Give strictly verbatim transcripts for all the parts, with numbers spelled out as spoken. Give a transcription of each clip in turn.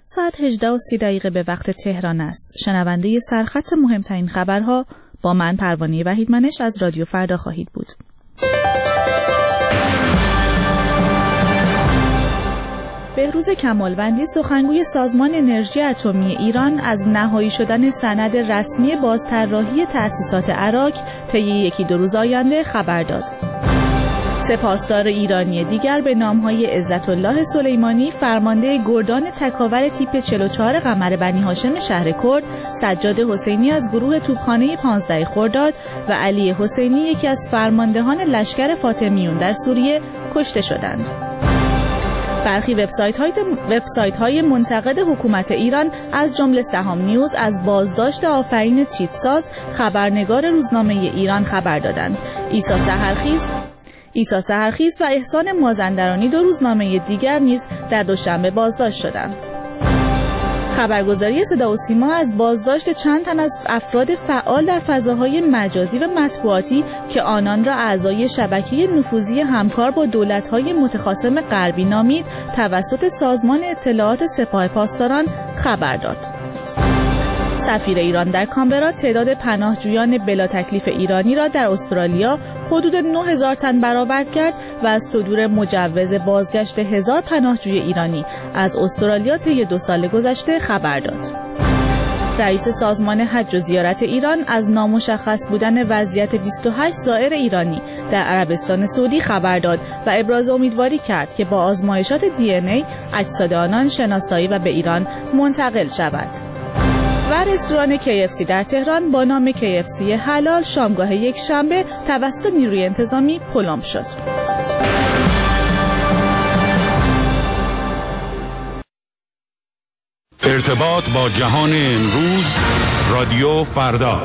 ساعت هجده و سی دقیقه به وقت تهران است. شنونده سرخط مهمترین خبرها با من پروانه وحیدمنش از رادیو فردا خواهید بود. بهروز کمالوندی سخنگوی سازمان انرژی اتمی ایران از نهایی شدن سند رسمی بازطراحی تأسیسات عراق طی یکی دو روز آینده خبر داد. سپاسدار ایرانی دیگر به نام‌های عزت الله سلیمانی، فرمانده گردان تکاور تیپ چهل و چهار قمر بنی هاشم شهر کرد، سجاد حسینی از گروه توپخانه پانزده خرداد و علی حسینی یکی از فرماندهان لشکر فاطمیون در سوریه کشته شدند. برخی وبسایت‌های وبسایت‌های منتقد حکومت ایران از جمله سهام نیوز از بازداشت آفرین چیتساز خبرنگار روزنامه ایران خبر دادند. عیسی سحرخیز عیسی سحرخیز و احسان مازندرانی دو روزنامه دیگر نیز در دوشنبه بازداشت شدند. خبرگزاری صدا و سیما از بازداشت چند تن از افراد فعال در فضاهای مجازی و مطبوعاتی که آنان را اعضای شبکه نفوذی همکار با دولت‌های متخاصم غربی نامید توسط سازمان اطلاعات سپاه پاسداران خبر داد. سفیر ایران در کانبرا تعداد پناهجویان بلا تکلیف ایرانی را در استرالیا حدود نه هزار تن برآورد کرد و از صدور مجوز بازگشت هزار پناهجوی ایرانی از استرالیا طی دو سال گذشته خبر داد. رئیس سازمان حج و زیارت ایران از نامشخص بودن وضعیت بیست و هشت زائر ایرانی در عربستان سعودی خبر داد و ابراز امیدواری کرد که با آزمایشات دی ان ای اجساد آنان شناسایی و به ایران منتقل شود. و رستوران کی اف سی در تهران با نام کی اف سی حلال شامگاه یک شنبه توسط نیروی انتظامی پلم شد. ارتباط با جهان امروز، رادیو فردا.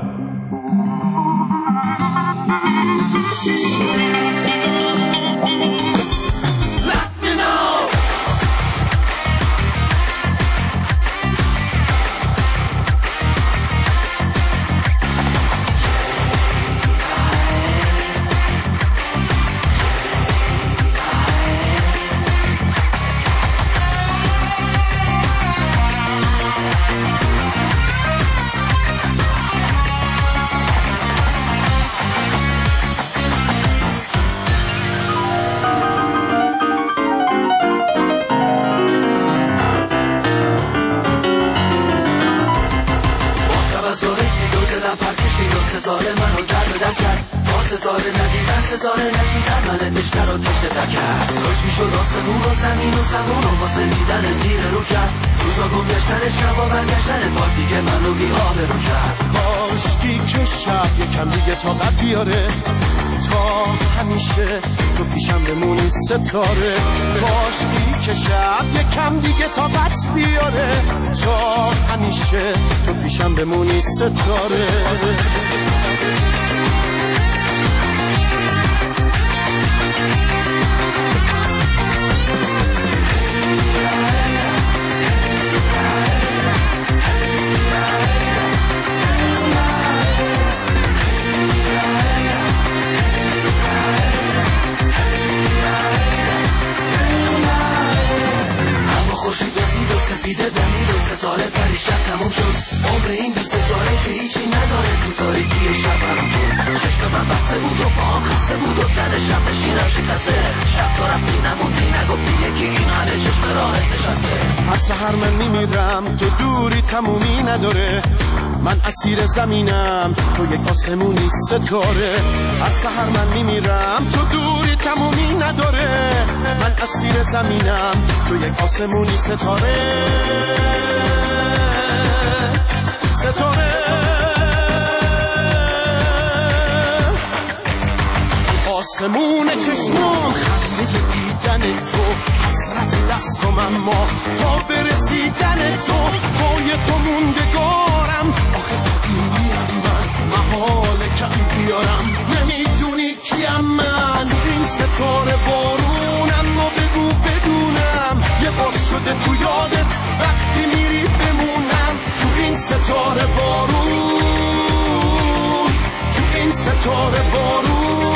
ستاره منو در به در کرد با ستاره ندیدن ستاره نشیدن من تشتر و تشت در کرد روش میشد آسمون و زمین و زمان و واسه دیدن زیر رو کرد روزا گم گشتن شب و برگشتن پاک دیگه منو بی آب رو کرد. کاشکی که شب یکم دیگه طاقت بیاره تا همیشه تو پیشم بمونی ستاره. کاشکی که شب یکم دیگه طاقت بیاره تا همیشه تو پیشم بمونی ستاره. سفیده دمید و ستاره پریشب تموم شد. عمر این بی ستاره که هیچی نداره تو تاریکی شب برام شد. چشم من بسته بود و با هم خسته بود و تن شب بشینم شکسته. شب تو رفتی نموندی نگفتی یکی این همه چشم راحت نشسته. هر سحر من میمیرم تو دوری تمومی نداره. من اسیر زمینم تو یک آسمونی ستاره. هر سحر من میمیرم تو دوری تمومی نداره. من اسیر زمینم تو یک آسمونی ستاره. ستاره آسمون چشمام خنده دیدن تو حسرت دستم اما تا برسیدن تو پای تو موندگارم. آخه قدیمیم من محال کم بیارم نمیدونی کیم من تو این ستاره بارونم و بگو بدونم یه بار شده تو یادت وقتی میری بمونم تو این ستاره بارون تو این ستاره بارون.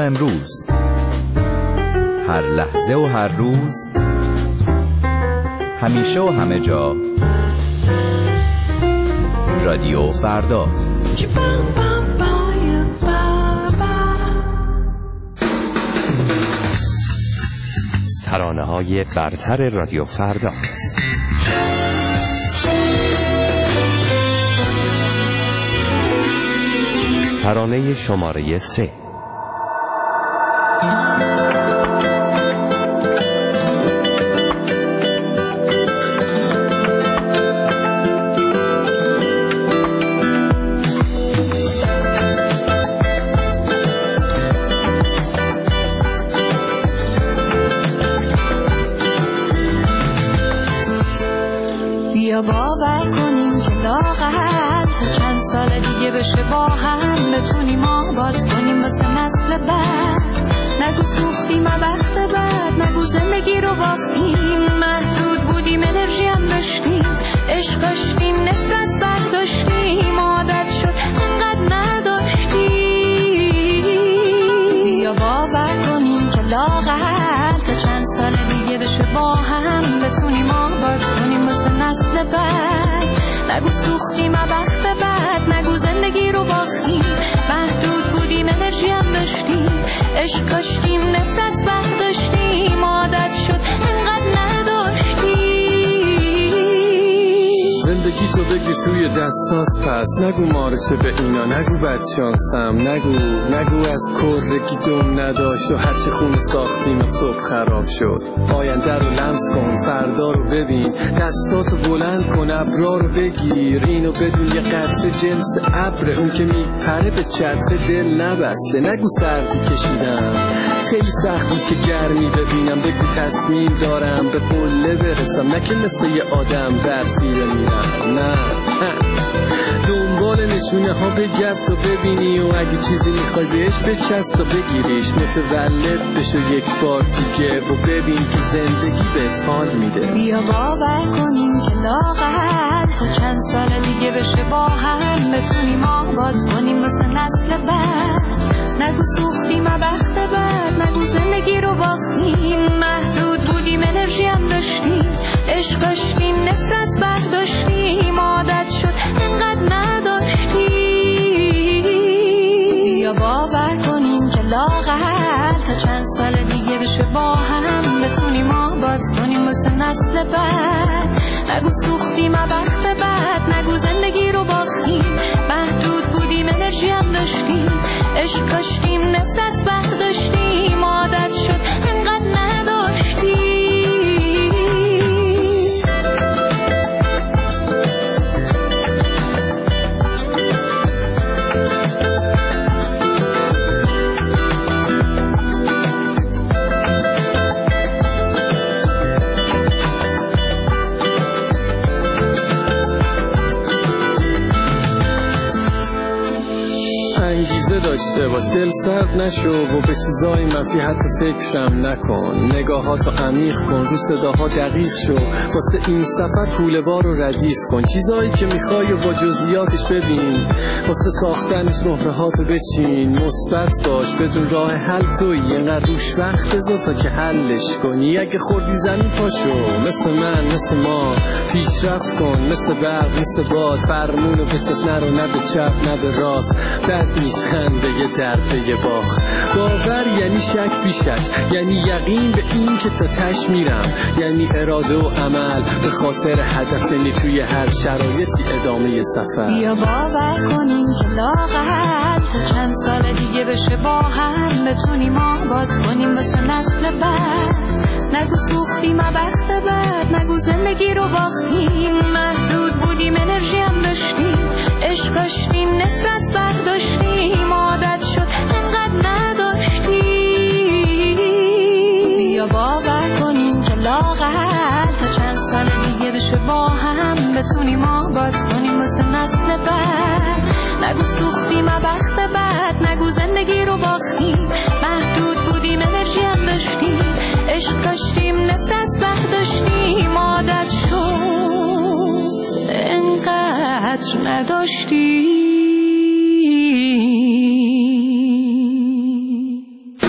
امروز، هر لحظه و هر روز، همیشه و همه جا. رادیو فردا. ترانه‌های برتر رادیو فردا. ترانه شماره سه. بیا باور کنیم که لاغر تا چند سال دیگه بشه با هم بتونیم آباد کنیم واسه نسل بعد. نگو سوختیم وقت بعد، نگو زندگی رو باختیم، محدود بودیم انرژی هم داشتیم، عشق داشتیم نفرت برداشتیم، عادت شد انقدر نداشتیم. بیا باور کنیم که لاغر تا چند سال دیگه بشه با هم بتونیم آباد کنیم واسه نسل بعد. نگو سوختیم وقت بعد، نگو زندگی رو باختیم، محدود بودیم انرژی هم داشتیم، عشق داشتیم نفرت برداشتیم، عادت شد انقدر نداشتیم. زندگی تو بگیر توی دستات پس، نگو مارچه به اینا، نگو بدشانسم، نگو نگو از کرگی دم نداشت و هرچه خون ساختیم صبح خراب شد. آینده رو لمس کن، فردا رو ببین، دستاتو بلند کن، ابرا رو بگیر، اینو بدون یه قطره جنس ابر، اون که میپره به چتر دل نبسته. نگو سردی کشیدم، خیلی سخت بود که گرمی ببینم، بگو تصمیم دارم به قله برسم، نه که مثل یه آدم برفی بمیرم. نه دنبال نشونه ها بگرد تا ببینی، و اگه چیزی میخوای بهش بچست تا بگیریش، متولد بشو یک بار دیگه و ببین که زندگی بهت حال میده. بیا باور کنیم که لاغر تا چند سال دیگه بشه با هم بتونیم آباد کنیم واسه نسل بعد. نگو سوختیم وقت بعد، نگو زندگی رو باختیم، محدود بودیم انرژی هم داشتیم، عشق داشتیم نفرت برداشتیم، عادت شد انقدر نداشتیم. بیا باور کنیم که لاغر تا چند سال دیگه بشه با هم بتونیم آباد کنیم واسه نسل بعد. نگو سوختیم وقت بعد، نگو زندگی رو باختیم، محدود بودیم انرژی هم داشتیم، عشق داشتیم نفرت برداشتیم، عادت شد انقدر نداشتیم. انگیزه داشته باش، دل سرد نشو و به چیزای منفی حتی فکرم نکن، نگاهاتو عمیق کن، رو صداها دقیق شو، واسه این سفر کوله بار رو ردیف کن، چیزایی که میخوای و با جزئیاتش ببین، واسه ساختنش مهرهاتو بچین، مثبت باش بدون راه حل توی، اینقدر روش وقت بذار تا که حلش کنی، اگه خوردی زمین پاشو مثل من مثل ما پیشرفت کن، مثل برق مثل باد، فرمونو به چست نرو، نه به چپ نه به راست، بد میشن به یه درد به یه باخت. باور یعنی شک بی شک، یعنی یقین به این که تا تش میرم، یعنی اراده و عمل به خاطر هدف، یعنی توی هر شرایطی ادامه سفر. بیا باور کنیم که لاغر تا چند سال دیگه بشه با هم بتونیم آباد کنیم واسه نسل بعد. نگو سوختیم وقت بعد، نگو زندگی رو باختیم، محدود بودیم انرژی هم داشتیم، عشق داشتیم نفرت برداشتیم، عادت شد انقدر نداشتیم. بیا باور کنیم که لاغر تا چند سال دیگه بشه با هم بتونیم آباد کنیم واسه نسل بعد. نگو سوختیم وقت بعد، نگو زندگی رو باختیم، محدود بودیم انرژی هم داشتیم، عشق داشتیم نفرت برداشتیم، عادت شد انقدر نداشتیم.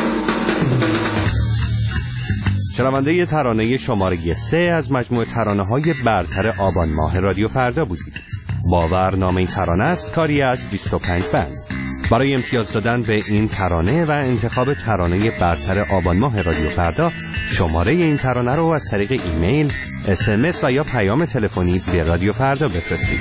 شنونده ترانه شماره سه از مجموعه ترانه‌های برتر آبان ماه رادیو فردا بودید. باور نام این ترانه است، کاری از بیست و پنج بند. برای امتیاز دادن به این ترانه و انتخاب ترانه برتر آبان ماه رادیو فردا، شماره این ترانه رو از طریق ایمیل، اس ام اس و یا پیام تلفنی به رادیو فردا بفرستید.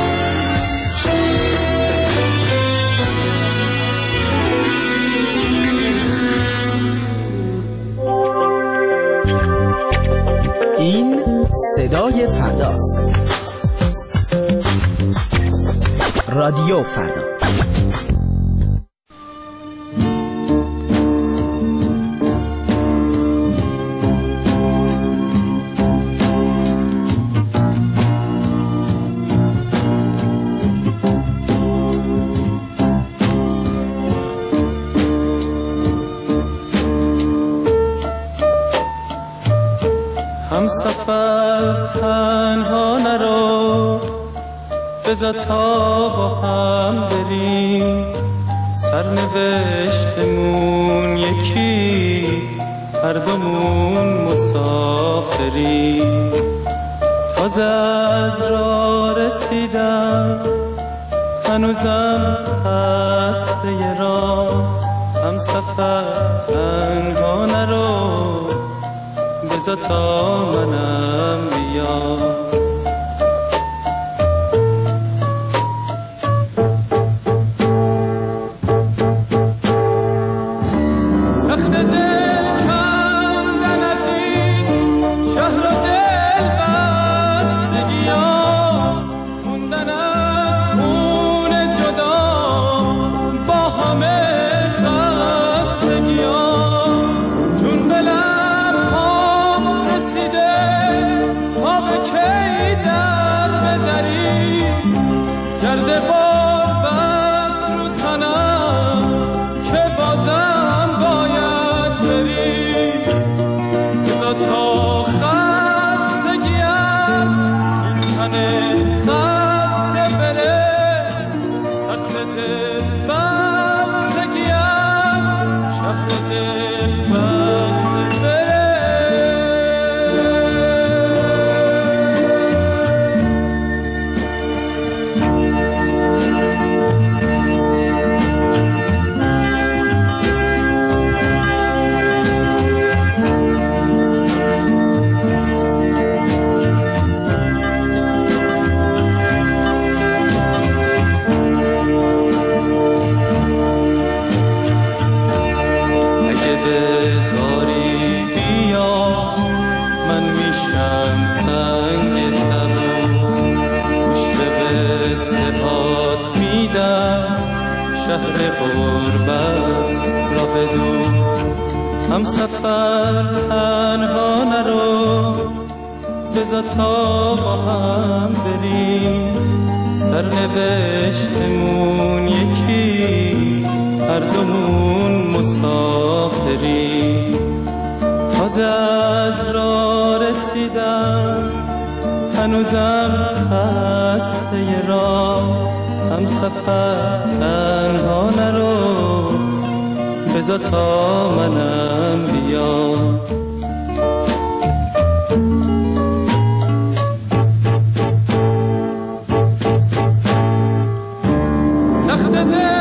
این صدای فرداست. رادیو فردا. همسفر تنها نرو، بذار تا با هم بریم، سرنوشتمون یکی، هر دومون مسافریم. تازه از راه رسیدم، هنوزم خسته راه. همسفر تنها نرو، بذار تا منم بیام. همسفر تنها نرو، بذار تا با هم بریم، سرنوشتمون یکی، هر دومون مسافریم. تازه از راه رسیدم، هنوزم خسته راه. همسفر تنها نرو، بذار تا منم بیام. سخت